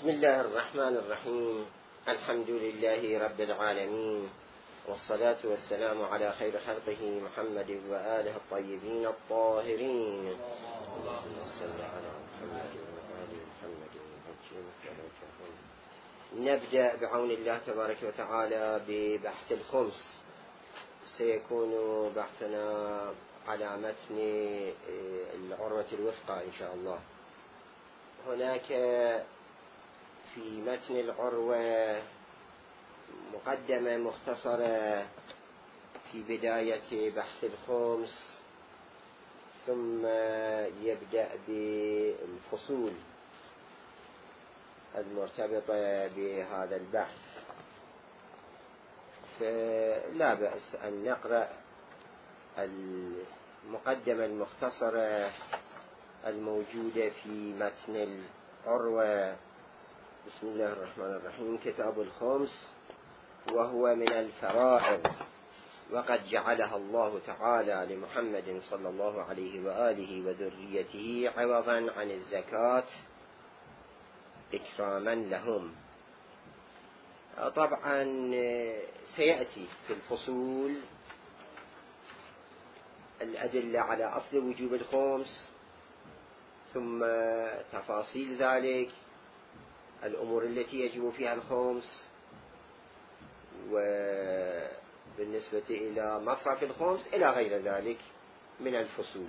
بسم الله الرحمن الرحيم. الحمد لله رب العالمين، والصلاة والسلام على خير خلقه محمد وآله الطيبين الطاهرين. اللهم صل على محمد وآل محمد. نبدأ بعون الله تبارك وتعالى ببحث الخمس. سيكون بحثنا على متن العروة الوثقى إن شاء الله. هناك في متن العروة مقدمة مختصرة في بداية بحث الخمس، ثم يبدأ بالفصول المرتبطة بهذا البحث. فلا بأس أن نقرأ المقدمة المختصرة الموجودة في متن العروة. بسم الله الرحمن الرحيم. كتاب الخمس وهو من الفرائض، وقد جعلها الله تعالى لمحمد صلى الله عليه وآله وذريته عوضا عن الزكاة إكراما لهم. طبعا سيأتي في الفصول الأدلة على أصل وجوب الخمس، ثم تفاصيل ذلك، الأمور التي يجب فيها الخمس، وبالنسبة إلى مصرف الخمس إلى غير ذلك من الفصول.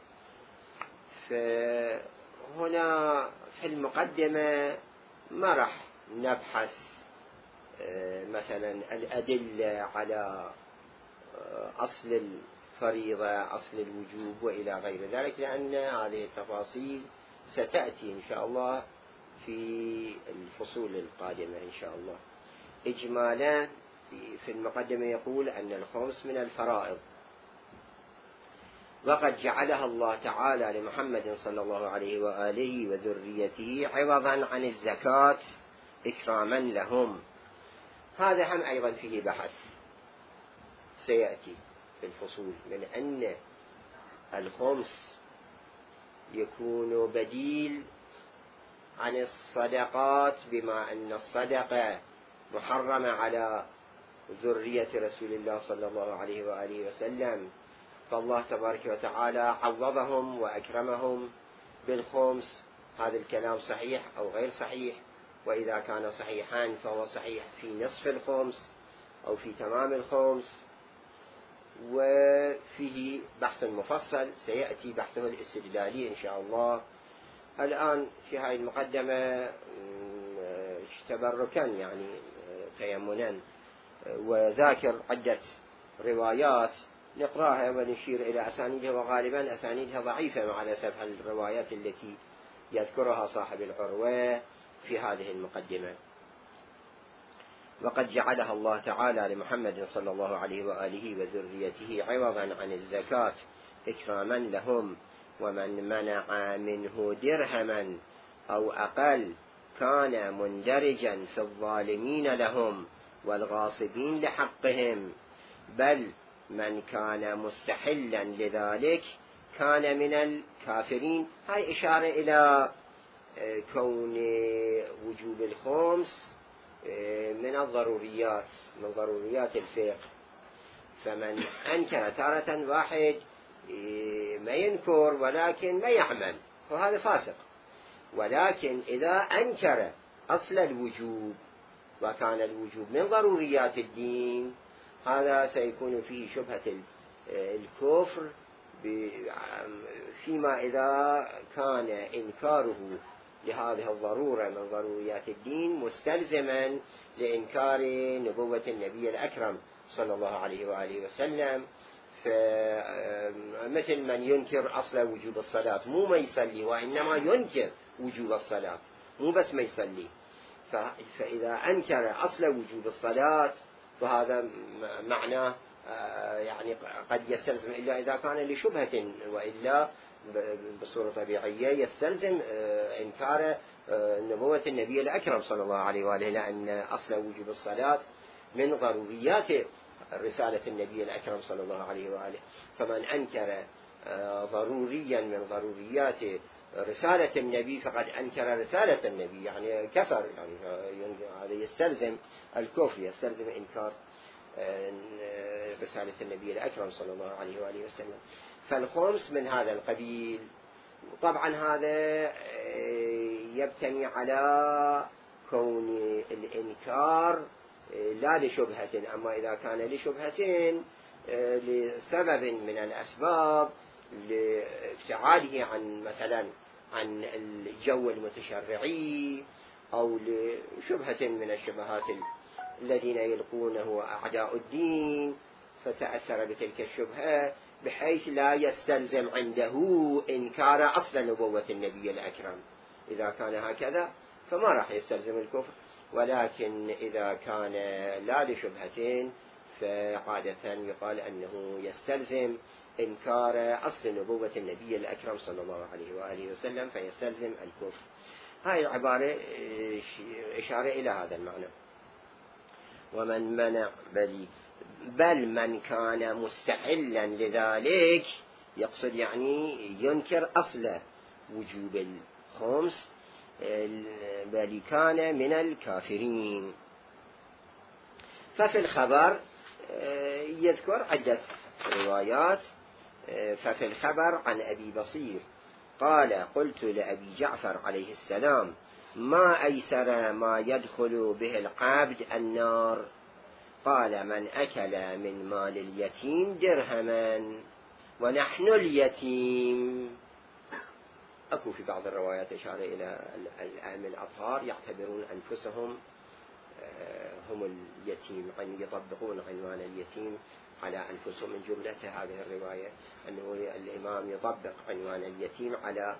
فهنا في المقدمة ما راح نبحث مثلا الأدلة على أصل الفريضة، أصل الوجوب وإلى غير ذلك، لأن هذه التفاصيل ستأتي إن شاء الله في الفصول القادمة إن شاء الله. إجمالا في المقدمة يقول أن الخمس من الفرائض، وقد جعلها الله تعالى لمحمد صلى الله عليه وآله وذريته عوضا عن الزكاة إكراما لهم. هذا هم أيضا فيه بحث سيأتي في الفصول، من أن الخمس يكون بديل عن الصدقات، بما أن الصدقة محرمة على ذرية رسول الله صلى الله عليه وآله وسلم، فالله تبارك وتعالى عوضهم وأكرمهم بالخمس. هذا الكلام صحيح أو غير صحيح؟ وإذا كان صحيحا فهو صحيح في نصف الخمس أو في تمام الخمس، وفيه بحث مفصل سيأتي بحثه الاستدلالي إن شاء الله. الآن في هذه المقدمة تبركا يعني تيمنا وذاكر عدة روايات نقراها ونشير إلى أسانيدها، وغالبا أسانيدها ضعيفة على حسب الروايات التي يذكرها صاحب العروة في هذه المقدمة. وقد جعلها الله تعالى لمحمد صلى الله عليه وآله وذريته عوضا عن الزكاة إكراما لهم، ومن منع منه درهما أو أقل كان مندرجا في الظالمين لهم والغاصبين لحقهم، بل من كان مستحلا لذلك كان من الكافرين. هاي إشارة إلى كون وجوب الخمس من الضروريات، من ضروريات الفقه. فمن أنكر تارة واحد ما ينكر ولكن ما يعمل فهذا فاسق، ولكن إذا أنكر أصل الوجوب وكان الوجوب من ضروريات الدين، هذا سيكون فيه شبهة الكفر، فيما إذا كان إنكاره لهذه الضرورة من ضروريات الدين مستلزما لإنكار نبوة النبي الأكرم صلى الله عليه وآله وسلم. مثل من ينكر أصل وجوب الصلاة، مو ما يصلي وإنما ينكر وجوب الصلاة، مو بس ما يصلي. فإذا أنكر أصل وجوب الصلاة فهذا معناه يعني قد يستلزم، إلا إذا كان لشبهة، وإلا بصورة طبيعية يستلزم إنكار نبوة النبي الأكرم صلى الله عليه وآله، لأن أصل وجوب الصلاة من ضروريات رسالة النبي الأكرم صلى الله عليه وآله. فمن أنكر ضروريا من ضروريات رسالة النبي فقد أنكر رسالة النبي، يعني كفر، يعني هذا يستلزم الكفر، يستلزم إنكار رسالة النبي الأكرم صلى الله عليه وآله وسلم. فالخمس من هذا القبيل. طبعا هذا يبتني على كون الإنكار لا لشبهة، أما إذا كان لشبهة لسبب من الأسباب لابتعاده عن مثلا عن الجو المتشرعي، أو لشبهة من الشبهات الذين يلقونه أعداء الدين، فتأثر بتلك الشبهة بحيث لا يستلزم عنده إنكار أصل نبوة النبي الأكرم. إذا كان هكذا فما راح يستلزم الكفر، ولكن إذا كان لا لشبهة فعادة يقال أنه يستلزم إنكار أصل نبوة النبي الأكرم صلى الله عليه وآله وسلم، فيستلزم الكفر. هاي العبارة إشارة إلى هذا المعنى. ومن منع بل من كان مستحلا لذلك، يقصد يعني ينكر أصل وجوب الخمس، بل كان من الكافرين. ففي الخبر يذكر عدة روايات. ففي الخبر عن أبي بصير قال: قلت لأبي جعفر عليه السلام: ما أيسر ما يدخل به العبد النار؟ قال: من أكل من مال اليتيم درهما ونحن اليتيم. أكو في بعض الروايات إشارة إلى الأئمة الأطهار يعتبرون أنفسهم هم اليتيم، أن يطبقون عنوان اليتيم على أنفسهم. من جملة هذه الرواية أنه الإمام يطبق عنوان اليتيم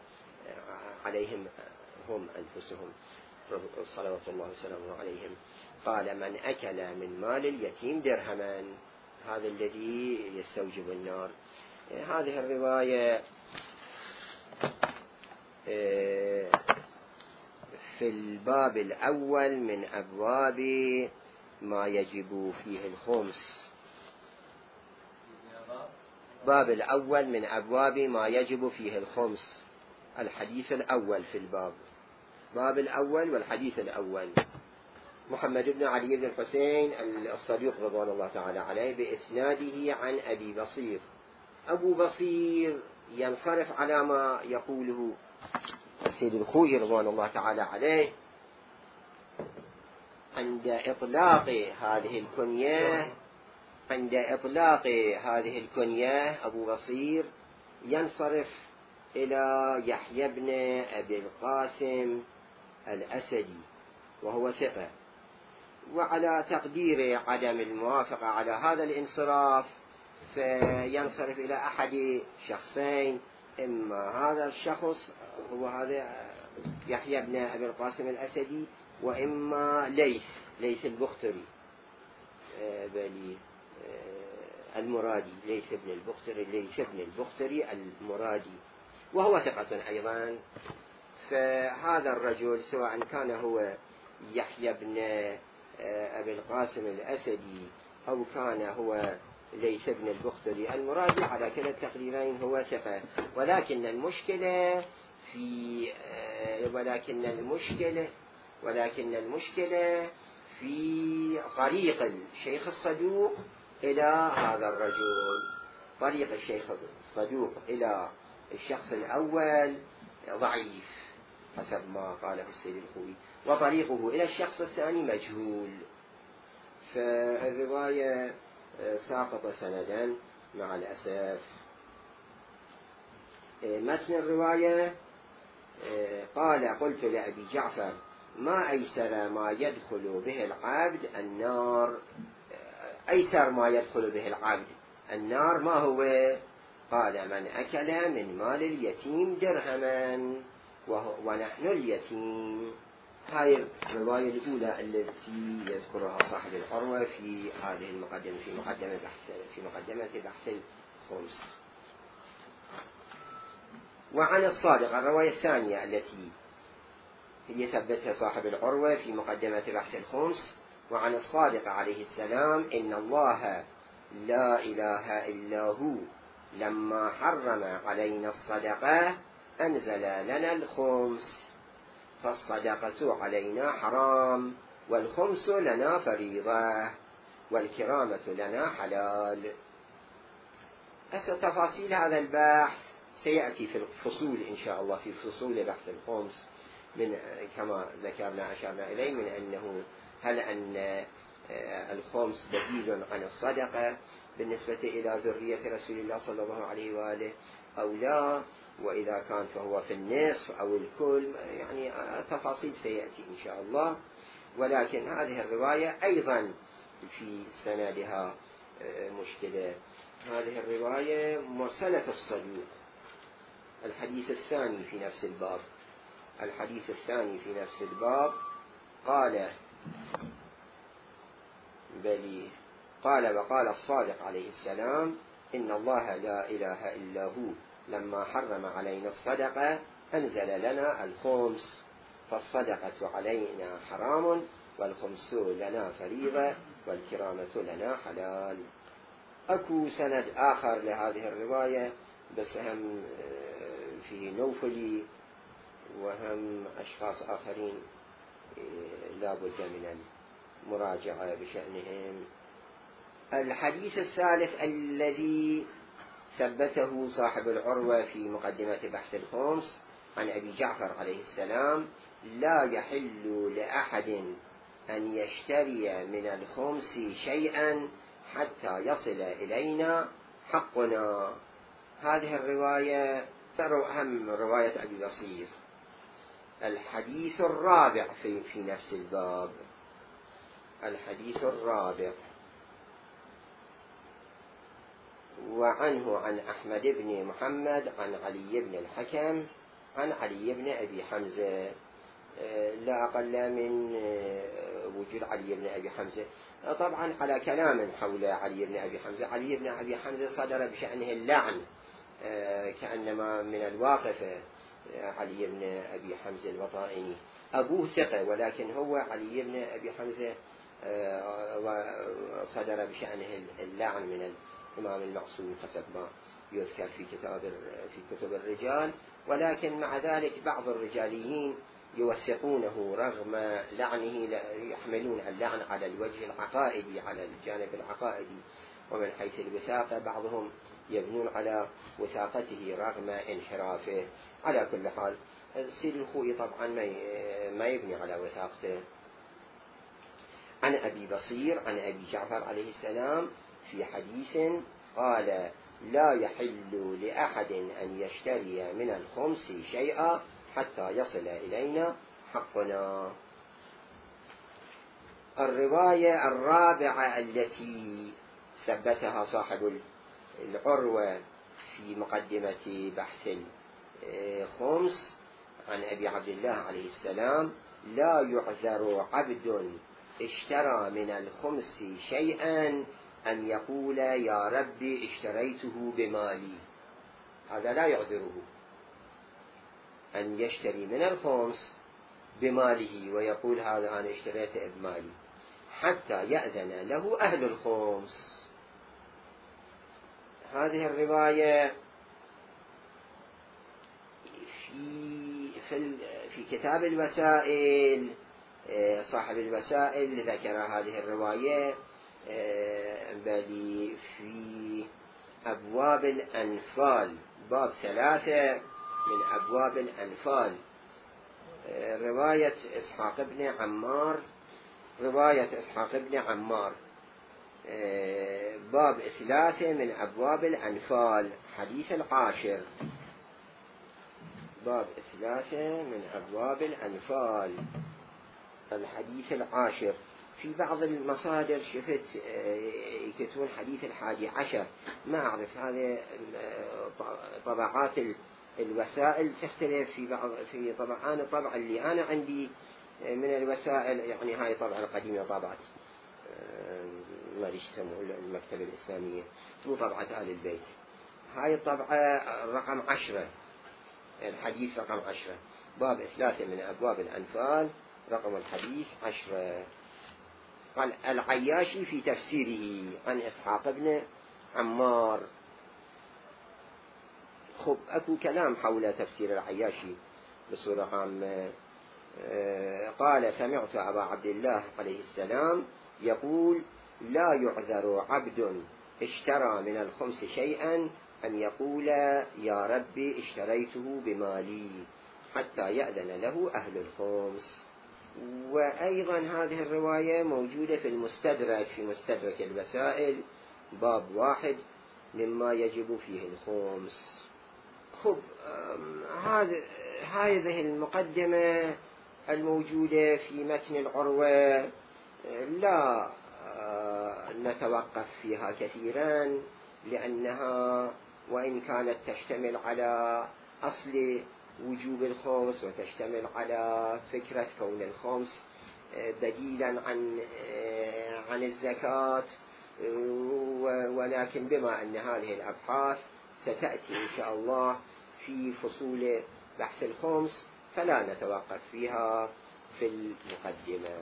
عليهم هم أنفسهم صلوات الله وسلامه عليهم. قال: من أكل من مال اليتيم درهما، هذا الذي يستوجب النار. هذه الرواية في الباب الأول من أبواب ما يجب فيه الخمس. باب الأول من أبواب ما يجب فيه الخمس، الحديث الأول في الباب، باب الأول والحديث الأول. محمد بن علي بن الحسين الصديق رضوان الله تعالى عليه بإسناده عن أبي بصير. أبو بصير ينصرف على ما يقوله السيد الخوئي رضوان الله تعالى عليه عند إطلاق هذه الكنية. أبو بصير ينصرف إلى يحيى بن أبي القاسم الأسدي، وهو ثقة. وعلى تقدير عدم الموافقة على هذا الانصراف فينصرف إلى أحد شخصين، إما هذا الشخص هو هذا يحيى بن أبي القاسم الأسدي، وإما ليث البختري المرادي، ليث بن البختري المرادي، وهو ثقة أيضا. فهذا الرجل سواء كان هو يحيى بن أبي القاسم الأسدي أو كان هو ليث بن البختري المرادي، على كلا التقريرين هو ثقة. ولكن المشكلة في طريق الشيخ الصدوق إلى هذا الرجل. طريق الشيخ الصدوق إلى الشخص الأول ضعيف حسب ما قاله السيد الخوئي، وطريقه إلى الشخص الثاني مجهول، فالرواية ساقط سندا مع الأسف. متن الرواية قال: قلت لأبي جعفر: ما أيسر ما يدخل به العبد النار؟ أيسر ما يدخل به العبد النار ما هو؟ قال: من أكل من مال اليتيم درهما ونحن اليتيم. هاي الرواية الأولى التي يذكرها صاحب العروة في هذه المقدمة، في مقدمة بحث الخمس. وعن الصادق، الرواية الثانية التي يثبتها صاحب العروة في مقدمة بحث الخمس: وعن الصادق عليه السلام: إن الله لا إله إلا هو لما حرم علينا الصدقة أنزل لنا الخمس فالصدقة علينا حرام والخمس لنا فريضة والكرامة لنا حلال. تفاصيل هذا البحث سيأتي في الفصول إن شاء الله، في فصول بحث الخمس، من كما ذكرنا أشرنا إليه من أنه هل أن الخمس بديل عن الصدقة بالنسبة إلى ذرية رسول الله صلى الله عليه وآله أو لا، وإذا كان فهو في النصف أو الكل، يعني تفاصيل سيأتي إن شاء الله. ولكن هذه الرواية أيضا في سندها مشكلة. هذه الرواية مرسلة الصدوق. الحديث الثاني في نفس الباب، الحديث الثاني في نفس الباب قال وقال الصادق عليه السلام إن الله لا إله إلا هو لما حرم علينا الصدقة أنزل لنا الخمس فالصدقة علينا حرام والخمس لنا فريضة والكرامة لنا حلال. أكو سند آخر لهذه الرواية بس هم في نوفلي وهم أشخاص آخرين لا بد من المراجعة بشأنهم. الحديث الثالث الذي ثبته صاحب العروة في مقدمة بحث الخمس عن أبي جعفر عليه السلام: لا يحل لأحد أن يشتري من الخمس شيئا حتى يصل إلينا حقنا. هذه الرواية أهم رواية أبي بصير. الحديث الرابع في نفس الباب، الحديث الرابع: وعنه عن أحمد بن محمد عن علي بن الحكم عن علي بن أبي حمزة، لا أقل من وجود علي بن أبي حمزة. طبعا على كلام حول علي بن أبي حمزة. علي بن أبي حمزة صدر بشأنه اللعن، كأنما من الواقفة علي بن أبي حمزة الوطائني. أبوه ثقة، ولكن هو علي بن أبي حمزة صدر بشأنه اللعن من الإمام المعصوم حسب ما يذكر في كتب الرجال. ولكن مع ذلك بعض الرجاليين يوثقونه رغم لعنه، يحملون اللعن على الوجه العقائدي، على الجانب العقائدي، ومن حيث الوثاقة بعضهم يبنون على وثاقته رغم انحرافه. على كل حال السيد الخوئي طبعا ما يبني على وثاقته. عن أبي بصير عن أبي جعفر عليه السلام في حديث قال: لا يحل لأحد أن يشتري من الخمس شيئا حتى يصل إلينا حقنا. الرواية الرابعة التي ثبتها صاحب العروة في مقدمة بحث الخمس عن أبي عبد الله عليه السلام: لا يعذر عبد اشترى من الخمس شيئا أن يقول يا ربي اشتريته بمالي. هذا لا يعذره أن يشتري من الخمس بماله ويقول هذا أنا اشتريته بمالي حتى يأذن له أهل الخمس. هذه الرواية في كتاب الوسائل، صاحب الوسائل ذكر هذه الرواية بل في أبواب الأنفال، باب 3 من أبواب الأنفال، رواية إسحاق بن عمار، رواية إسحاق بن عمار، باب 3 من أبواب الأنفال، حديث 10، باب 3 من أبواب الأنفال، الحديث 10. في بعض المصادر شفت يكتبون حديث 11، ما أعرف هذه طبعات الوسائل تختلف في طبعان. الطبع اللي أنا عندي من الوسائل يعني هاي طبعة القديمة، طبعة ما أدري يسموه المكتبة الإسلامية، مو طبعة آل البيت. هاي الطبعة رقم 10، الحديث رقم 10، باب 3 من أبواب الأنفال، رقم الحديث 10. قال العياشي في تفسيره عن إسحاق بن عمار خب أكو كلام حول تفسير العياشي بصورة عامة. قال: سمعت أبا عبد الله عليه السلام يقول: لا يعذر عبد اشترى من الخمس شيئا أن يقول: يا ربي اشتريته بمالي، حتى يأذن له أهل الخمس. وأيضا هذه الرواية موجودة في المستدرك، في مستدرك الوسائل، باب 1 مما يجب فيه الخمس. خب، هذه المقدمة الموجودة في متن العروة لا نتوقف فيها كثيرا، لأنها وإن كانت تشتمل على أصل وجوب الخمس وتشتمل على فكرة كون الخمس بديلا عن الزكاة، ولكن بما أن هذه الأبحاث ستأتي إن شاء الله في فصول بحث الخمس فلا نتوقف فيها في المقدمة.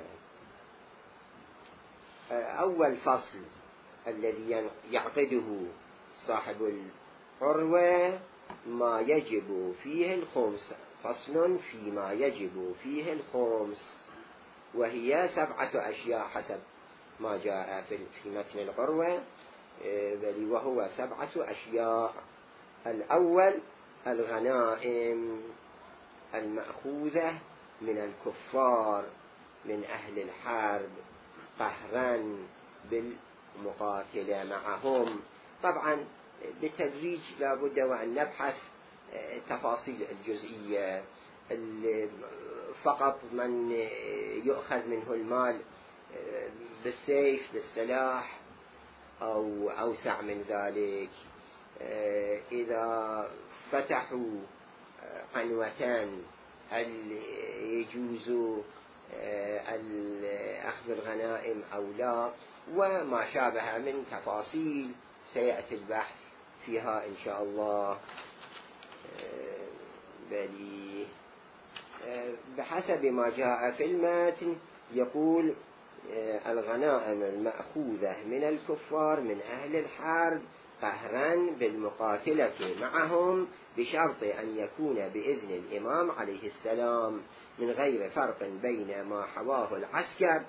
أول فصل الذي يعقده صاحب العروة ما يجب فيه الخمس، فصل فيما يجب فيه الخمس، وهي 7 أشياء حسب ما جاء في متن العروة، بل وهو 7 أشياء. الأول: الغنائم المأخوذة من الكفار من أهل الحرب قهرا بالمقاتلة معهم. طبعا بالتدريج لا بد وأن نبحث تفاصيل الجزئية. فقط من يؤخذ منه المال بالسيف بالسلاح أو أوسع من ذلك، إذا فتحوا عنوتان هل يجوز أخذ الغنائم أو لا، وما شابه من تفاصيل سيأتي البحث فيها إن شاء الله. بل بحسب ما جاء في المتن يقول: الغنائم المأخوذة من الكفار من أهل الحرب قهرا بالمقاتلة معهم بشرط أن يكون بإذن الإمام عليه السلام، من غير فرق بين ما حواه العسكر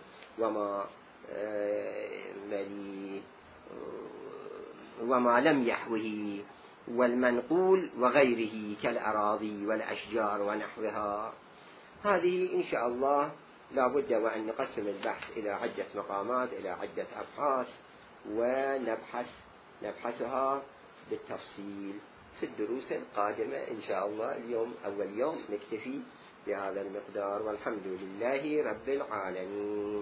وما لم يحوه، والمنقول وغيره كالأراضي والأشجار ونحوها. هذه إن شاء الله لا بد وأن نقسم البحث إلى عدة مقامات، إلى عدة أبحاث، ونبحثها بالتفصيل في الدروس القادمة إن شاء الله. اليوم أول يوم نكتفي بهذا المقدار، والحمد لله رب العالمين.